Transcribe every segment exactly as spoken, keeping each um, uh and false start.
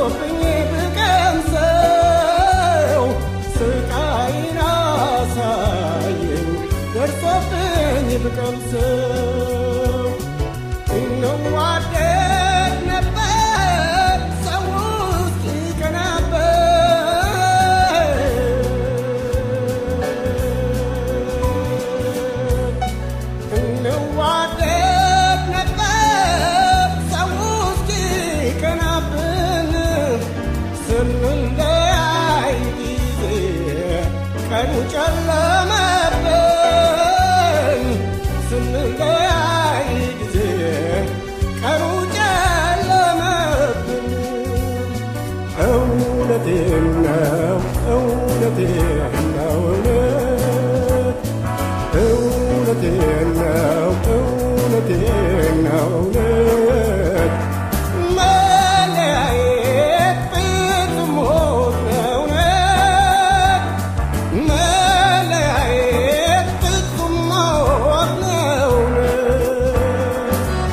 ደርሶብኝ ብቀምሰው ስቃይን አሳየኝ ደርሶብኝ ብቀምሰው እንዋደድ ነበር ሰው እስኪቀናበት እንዋደድ ነበር ሰው እስኪቀናብን ስንለያይ ጊዜ ቀኑ ጨለመብን ስንለያይ ጊዜ ቀኑ ጨለመብን እውነቴን ነው እውነቴን ነው እውነት እውነቴን ነው እውነቴን ነው እውነት መለያየት ፍጹም ሞት ነው እውነት መለያየት ፍጹም ሞት ነው እውነት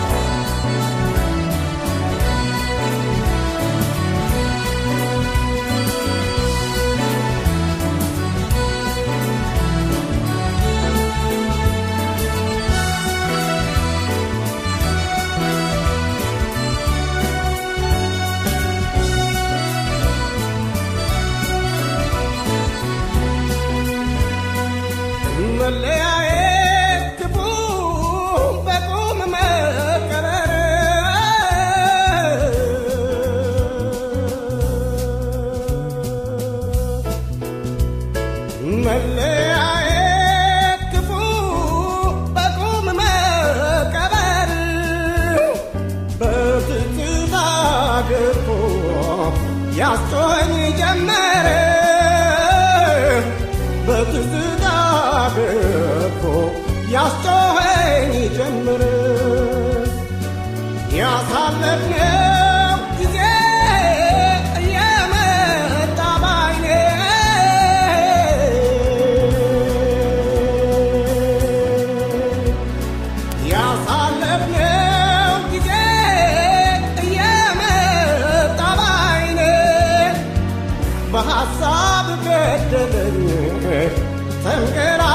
መለያየት ክፉ በቁም መቀበር መለያየት ክፉ በቁም መቀበር በትዝታ ገርፎ ያስጮኸኝ ጀመረ በትዝታ ገርፎ ያስጮኸኝ ጀመረ ያሳለፍነው ጊዜ እየመጣ ባይኔ ያሳለፍነው ጊዜ እየመጣ ባይኔ በሐሳብ ገደለኝ ተንገራ